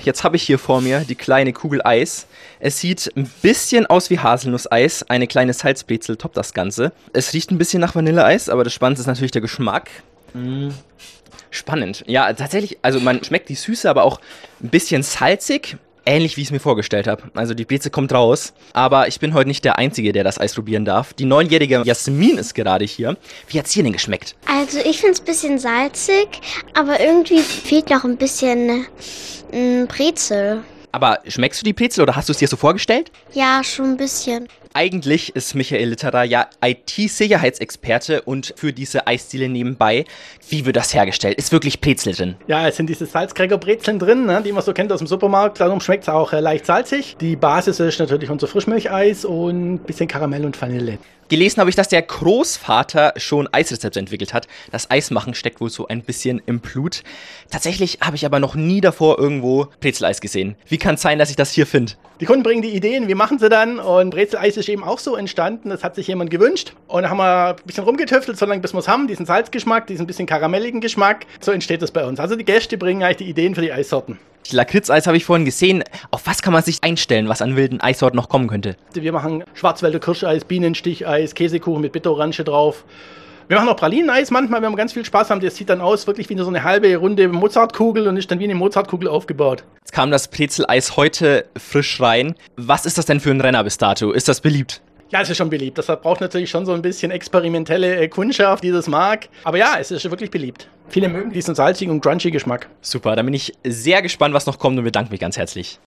jetzt habe ich hier vor mir die kleine Kugel Eis. Es sieht ein bisschen aus wie Haselnusseis. Eine kleine Salzbrezel toppt das Ganze. Es riecht ein bisschen nach Vanilleeis, aber das Spannendste ist natürlich der Geschmack. Spannend. Ja, tatsächlich, also man schmeckt die Süße, aber auch ein bisschen salzig. Ähnlich wie ich es mir vorgestellt habe. Also die Brezel kommt raus. Aber ich bin heute nicht der Einzige, der das Eis probieren darf. Die 9-jährige Jasmin ist gerade hier. Wie hat es dir denn geschmeckt? Also ich finde es ein bisschen salzig, aber irgendwie fehlt noch ein bisschen Brezel. Aber schmeckst du die Brezel oder hast du es dir so vorgestellt? Ja, schon ein bisschen. Eigentlich ist Michael Litterer ja IT-Sicherheitsexperte und für diese Eisdiele nebenbei. Wie wird das hergestellt? Ist wirklich Brezel drin? Ja, es sind diese Salzcracker-Brezeln drin, ne, die man so kennt aus dem Supermarkt. Darum schmeckt es auch leicht salzig. Die Basis ist natürlich unser Frischmilcheis und ein bisschen Karamell und Vanille. Gelesen habe ich, dass der Großvater schon Eisrezepte entwickelt hat. Das Eismachen steckt wohl so ein bisschen im Blut. Tatsächlich habe ich aber noch nie davor irgendwo Brezeleis gesehen. Wie kann es sein, dass ich das hier finde? Die Kunden bringen die Ideen, wir machen sie dann und Brezeleis ist eben auch so entstanden. Das hat sich jemand gewünscht und da haben wir ein bisschen rumgetüftelt, solange bis wir es haben, diesen Salzgeschmack, diesen bisschen karamelligen Geschmack. So entsteht das bei uns. Also die Gäste bringen eigentlich die Ideen für die Eissorten. Lakritzeis habe ich vorhin gesehen. Auf was kann man sich einstellen, was an wilden Eissorten noch kommen könnte? Wir machen Schwarzwälder Kirscheis, Bienensticheis, Käsekuchen mit Bitterorange drauf. Wir machen auch Pralineneis manchmal, wenn wir ganz viel Spaß haben. Das sieht dann aus wirklich wie so eine halbe runde Mozartkugel und ist dann wie eine Mozartkugel aufgebaut. Jetzt kam das Brezeleis heute frisch rein. Was ist das denn für ein Renner bis dato? Ist das beliebt? Ja, es ist schon beliebt. Das braucht natürlich schon so ein bisschen experimentelle Kundschaft, die das mag. Aber ja, es ist wirklich beliebt. Viele mögen diesen salzigen und crunchy Geschmack. Super, dann bin ich sehr gespannt, was noch kommt und bedanke mich ganz herzlich.